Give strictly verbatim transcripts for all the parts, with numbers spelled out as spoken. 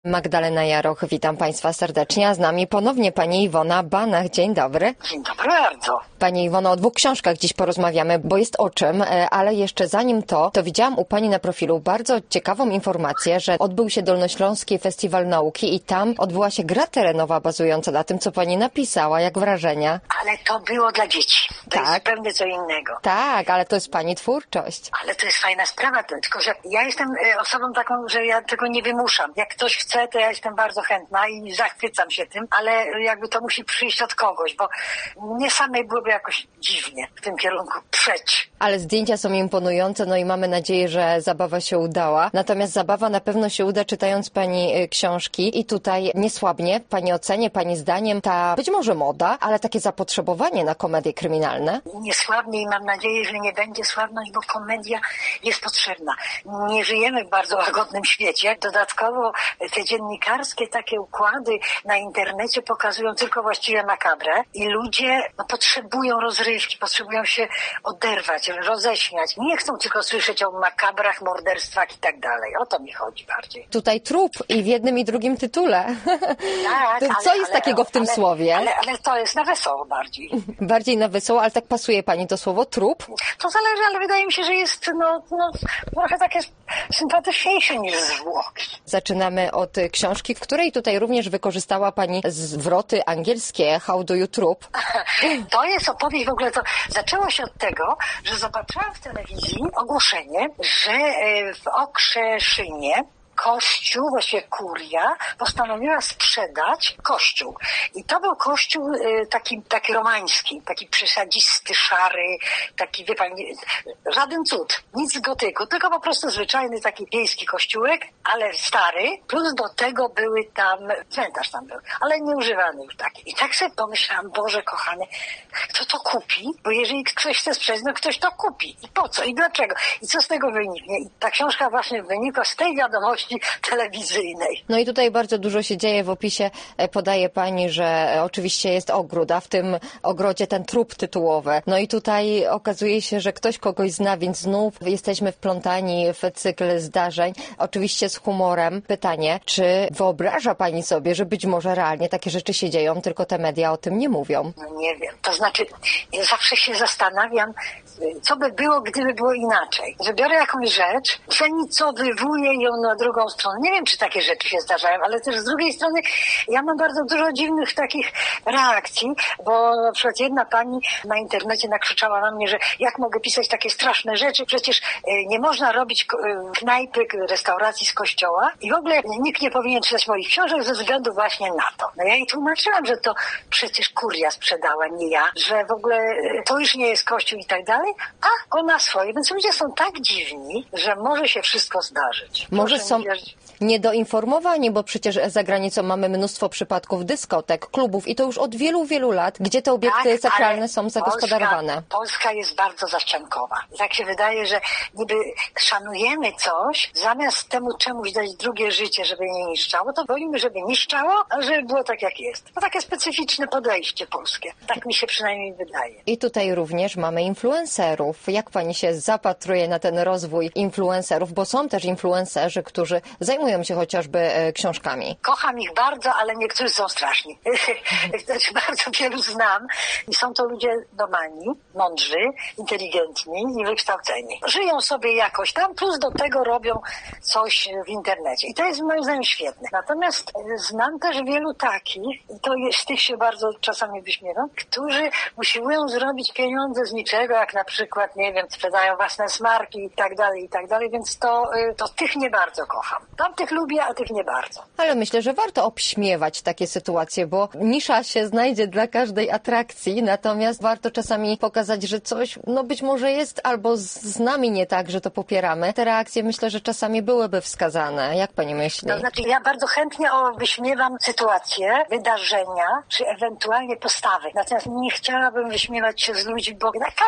Magdalena Jaroch, witam Państwa serdecznie, a z nami ponownie Pani Iwona Banach. Dzień dobry. Dzień dobry bardzo. Pani Iwono, o dwóch książkach dziś porozmawiamy, bo jest o czym, ale jeszcze zanim to, to widziałam u Pani na profilu bardzo ciekawą informację, że odbył się Dolnośląski Festiwal Nauki i tam odbyła się gra terenowa bazująca na tym, co Pani napisała. Jak wrażenia? Ale to było dla dzieci. To Tak. jest zupełnie co innego. Tak, ale to jest Pani twórczość. Ale to jest fajna sprawa, tylko że ja jestem e, osobą taką, że ja tego nie wymuszam. Jak ktoś chce, to ja jestem bardzo chętna i zachwycam się tym, ale jakby to musi przyjść od kogoś, bo mnie samej byłoby jakoś dziwnie w tym kierunku przeć. Ale zdjęcia są imponujące, no i mamy nadzieję, że zabawa się udała. Natomiast zabawa na pewno się uda, czytając Pani książki. I tutaj niesłabnie, w Pani ocenie, Pani zdaniem, ta być może moda, ale takie zapotrzebowanie na komedie kryminalne? Niesławnie i mam nadzieję, że nie będzie sławność, bo komedia jest potrzebna. Nie żyjemy w bardzo łagodnym świecie. Dodatkowo te dziennikarskie takie układy na internecie pokazują tylko właściwie makabrę i ludzie no, potrzebują rozrywki, potrzebują się oderwać, roześmiać. Nie chcą tylko słyszeć o makabrach, morderstwach i tak dalej. O to mi chodzi bardziej. Tutaj trup i w jednym i drugim tytule. Tak, to ale, co jest ale, takiego w tym ale, słowie? Ale, ale to jest na wesoło bardziej. Bardziej na wesoło, ale tak pasuje Pani to słowo trup? To zależy, ale wydaje mi się, że jest no, no, trochę takie sympatyczniejsze niż zwłoki. Zaczynamy od książki, w której tutaj również wykorzystała Pani zwroty angielskie How do you trup? To jest opowieść w ogóle, to zaczęło się od tego, że zobaczyłam w telewizji ogłoszenie, że w Okrzeszynie Kościół, właściwie kuria, postanowiła sprzedać kościół. I to był kościół y, taki, taki romański, taki przesadzisty, szary, taki, wie pani, żaden cud, nic z gotyku, tylko po prostu zwyczajny taki wiejski kościółek, ale stary, plus do tego były tam, cmentarz tam był, ale nieużywany już taki. I tak sobie pomyślałam, Boże kochany, kto to kupi? Bo jeżeli ktoś chce sprzedać, no ktoś to kupi. I po co? I dlaczego? I co z tego wyniknie? I ta książka właśnie wynika z tej wiadomości telewizyjnej. No i tutaj bardzo dużo się dzieje. W opisie podaje Pani, że oczywiście jest ogród, a w tym ogrodzie ten trup tytułowy. No i tutaj okazuje się, że ktoś kogoś zna, więc znów jesteśmy wplątani w cykl zdarzeń. Oczywiście z humorem. Pytanie, czy wyobraża Pani sobie, że być może realnie takie rzeczy się dzieją, tylko te media o tym nie mówią? No nie wiem. To znaczy, ja zawsze się zastanawiam, co by było, gdyby było inaczej. Że biorę jakąś rzecz, przenicowywuję ją na drugą stronę. Nie wiem, czy takie rzeczy się zdarzają, ale też z drugiej strony ja mam bardzo dużo dziwnych takich reakcji, bo na przykład jedna pani na internecie nakrzyczała na mnie, że jak mogę pisać takie straszne rzeczy, przecież nie można robić knajpy, restauracji z kościoła i w ogóle nikt nie powinien czytać moich książek ze względu właśnie na to. No ja jej tłumaczyłam, że to przecież kuria sprzedała, nie ja, że w ogóle to już nie jest kościół i tak dalej, a ona swoje. Więc ludzie są tak dziwni, że może się wszystko zdarzyć. Może są niedoinformowani, bo przecież za granicą mamy mnóstwo przypadków dyskotek, klubów i to już od wielu, wielu lat, gdzie te obiekty tak, sakralne są zagospodarowane. Polska, Polska jest bardzo zaściankowa. Tak się wydaje, że niby szanujemy coś, zamiast temu czemuś dać drugie życie, żeby nie niszczało, to wolimy, żeby niszczało, a żeby było tak, jak jest. To takie specyficzne podejście polskie. Tak mi się przynajmniej wydaje. I tutaj również mamy influencerów. Jak Pani się zapatruje na ten rozwój influencerów, bo są też influencerzy, którzy zajmują się chociażby e, książkami. Kocham ich bardzo, ale niektórzy są straszni. Znaczy, bardzo wielu znam i są to ludzie domani, mądrzy, inteligentni i wykształceni. Żyją sobie jakoś tam, plus do tego robią coś w internecie. I to jest moim zdaniem świetne. Natomiast znam też wielu takich, i to jest, z tych się bardzo czasami wyśmiewam, którzy usiłują zrobić pieniądze z niczego, jak na przykład, nie wiem, sprzedają własne smarki i tak dalej, i tak dalej, więc to, to tych nie bardzo kocham. Tamtych lubię, a tych nie bardzo. Ale myślę, że warto obśmiewać takie sytuacje, bo nisza się znajdzie dla każdej atrakcji, natomiast warto czasami pokazać, że coś, no być może jest albo z nami nie tak, że to popieramy. Te reakcje myślę, że czasami byłyby wskazane. Jak Pani myśli? To znaczy, ja bardzo chętnie o, wyśmiewam sytuacje, wydarzenia, czy ewentualnie postawy. Natomiast nie chciałabym wyśmiewać się z ludzi, bo każdy ma swoje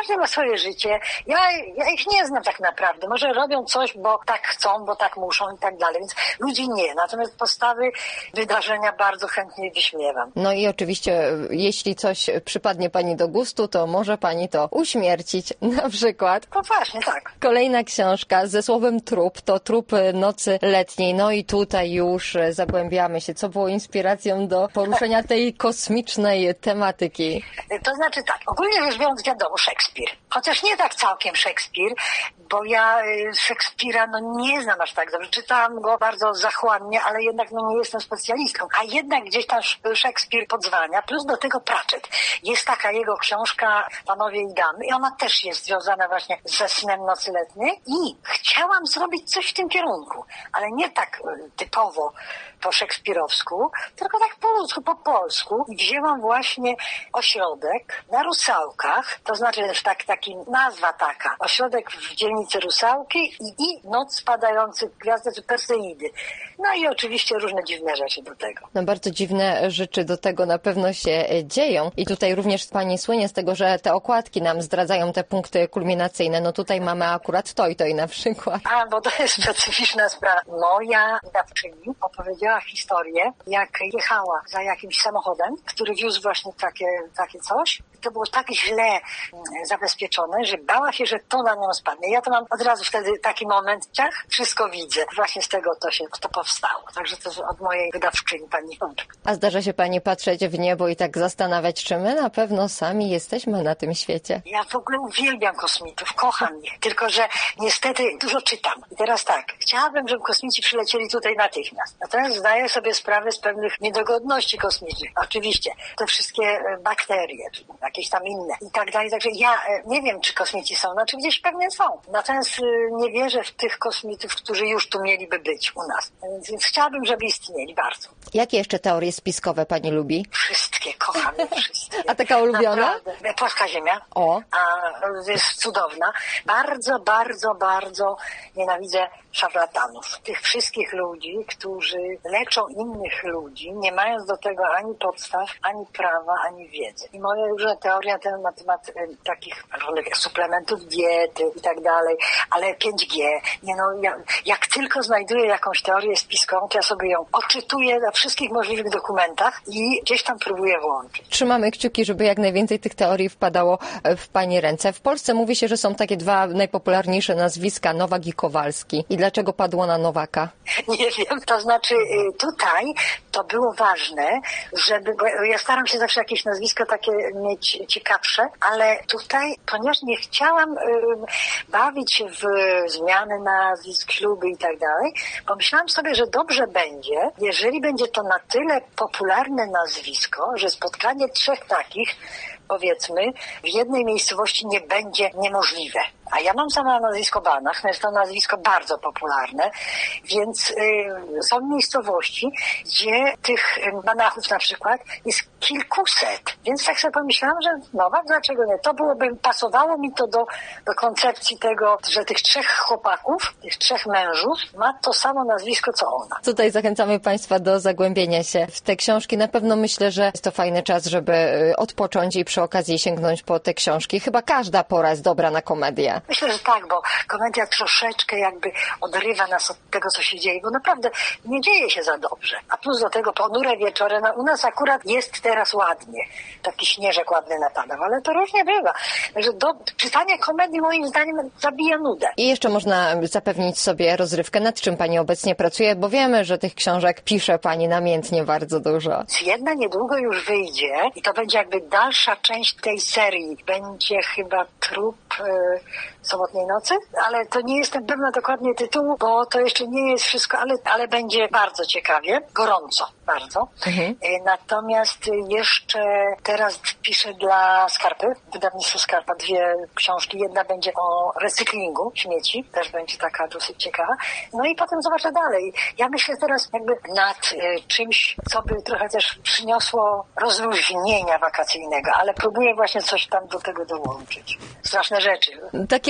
swoje życie. Ja, ja ich nie znam tak naprawdę. Może robią coś, bo tak chcą, bo tak muszą i tak dalej. Więc ludzi nie. Natomiast postawy, wydarzenia bardzo chętnie wyśmiewam. No i oczywiście, jeśli coś przypadnie pani do gustu, to może pani to uśmiercić. Na przykład. Poważnie, tak. Kolejna książka ze słowem trup, to Trup nocy letniej. No i tutaj już zagłębiamy się, co było inspiracją do poruszenia tej kosmicznej tematyki. To znaczy tak, ogólnie rzecz biorąc wiadomo, Szekspir. Chociaż nie tak całkiem Szekspir, bo ja Szekspira no nie znam aż tak dobrze. Czytałam go bardzo zachłannie, ale jednak no nie jestem specjalistką. A jednak gdzieś tam Szekspir podzwania, plus do tego Pratchett. Jest taka jego książka Panowie i Damy i ona też jest związana właśnie ze snem nocy letniej i chciałam zrobić coś w tym kierunku, ale nie tak typowo po szekspirowsku, tylko tak po ludzku, po polsku. I wzięłam właśnie ośrodek na Rusałkach, to znaczy tak, taki nazwa taka, ośrodek w dzielnicy Rusałki i, i Noc spadających gwiazd, czy Perseidy. No i oczywiście różne dziwne rzeczy do tego. No bardzo dziwne rzeczy do tego na pewno się dzieją. I tutaj również pani słynie z tego, że te okładki nam zdradzają te punkty kulminacyjne. No tutaj mamy akurat to i to i na przykład. A, bo to jest specyficzna sprawa. Moja wydawczyni opowiedziała historię, jak jechała za jakimś samochodem, który wiózł właśnie takie, takie coś. To było tak źle zabezpieczone, że bała się, że to na nią spadnie. Ja to mam od razu wtedy taki moment, ciach, wszystko widzę. Właśnie z tego to się to powstało. Także to jest od mojej wydawczyni, pani Wączek. A zdarza się pani patrzeć w niebo i tak zastanawiać, czy my na pewno sami jesteśmy na tym świecie? Ja w ogóle uwielbiam kosmitów, kocham ich. Tylko że niestety dużo czytam. I teraz tak, chciałabym, żeby kosmici przylecieli tutaj natychmiast. Natomiast zdaję sobie sprawę z pewnych niedogodności kosmicznych. Oczywiście, te wszystkie bakterie, czy jakieś tam inne i tak dalej. Także ja nie wiem, czy kosmici są, znaczy gdzieś pewnie są. Natomiast nie wierzę w tych kosmitów, którzy już tu mieliby być u nas. Więc chciałabym, żeby istnieli bardzo. Jakie jeszcze teorie spiskowe pani lubi? Wszystkie, kocham je wszystkie. A taka ulubiona? Naprawdę. Płaska Ziemia. O. A jest cudowna. Bardzo, bardzo, bardzo nienawidzę szarlatanów. Tych wszystkich ludzi, którzy leczą innych ludzi, nie mając do tego ani podstaw, ani prawa, ani wiedzy. I moje różne teorie na temat y, takich różnych suplementów diety i tak dalej, ale pięć G, nie no, ja, jak tylko znajduję jakąś teorię spiskową, to ja sobie ją odczytuję na wszystkich możliwych dokumentach i gdzieś tam próbuję włączyć. Trzymamy kciuki, żeby jak najwięcej tych teorii wpadało w pani ręce. W Polsce mówi się, że są takie dwa najpopularniejsze nazwiska, Nowak i Kowalski. I dlaczego padło na Nowaka? Nie wiem, to znaczy tutaj to było ważne, żeby, bo ja staram się zawsze jakieś nazwisko takie mieć ciekawsze, ale tutaj, ponieważ nie chciałam y, bawić się w zmiany nazwisk, śluby i tak dalej, pomyślałam sobie, że dobrze będzie, jeżeli będzie to na tyle popularne nazwisko, że spotkanie trzech takich, powiedzmy, w jednej miejscowości nie będzie niemożliwe. A ja mam samo nazwisko Banach, jest to nazwisko bardzo popularne, więc y, są miejscowości, gdzie tych Banachów na przykład jest kilkuset. Więc tak sobie pomyślałam, że no, dlaczego nie? To byłoby, pasowało mi to do, do koncepcji tego, że tych trzech chłopaków, tych trzech mężów ma to samo nazwisko, co ona. Tutaj zachęcamy państwa do zagłębienia się w te książki. Na pewno myślę, że jest to fajny czas, żeby odpocząć i przy okazji sięgnąć po te książki. Chyba każda pora jest dobra na komedię. Myślę, że tak, bo komedia troszeczkę jakby odrywa nas od tego, co się dzieje, bo naprawdę nie dzieje się za dobrze. A plus do tego ponure wieczory, no, u nas akurat jest teraz ładnie. Taki śnieżek ładny napadał, ale to różnie bywa. Także do, czytanie komedii moim zdaniem zabija nudę. I jeszcze można zapewnić sobie rozrywkę. Nad czym pani obecnie pracuje? Bo wiemy, że tych książek pisze pani namiętnie bardzo dużo. Jedna niedługo już wyjdzie i to będzie jakby dalsza część tej serii. Będzie chyba Trup y, Sobotniej Nocy, ale to nie jestem pewna dokładnie tytułu, bo to jeszcze nie jest wszystko, ale, ale będzie bardzo ciekawie, gorąco bardzo. Mhm. Y, natomiast jeszcze teraz piszę dla Skarpy, wydawnictwo Skarpa, dwie książki. Jedna będzie o recyklingu śmieci, też będzie taka dosyć ciekawa. No i potem zobaczę dalej. Ja myślę teraz jakby nad y, czymś, co by trochę też przyniosło rozluźnienia wakacyjnego, ale próbuję właśnie coś tam do tego dołączyć. Straszne rzeczy. Takie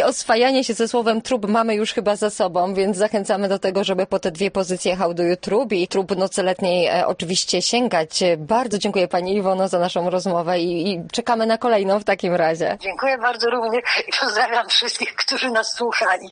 takie oswajanie się ze słowem trup mamy już chyba za sobą, więc zachęcamy do tego, żeby po te dwie pozycje How do you trup i trup nocy letniej e, oczywiście sięgać. Bardzo dziękuję Pani Iwono za naszą rozmowę i, i czekamy na kolejną w takim razie. Dziękuję bardzo również i pozdrawiam wszystkich, którzy nas słuchali.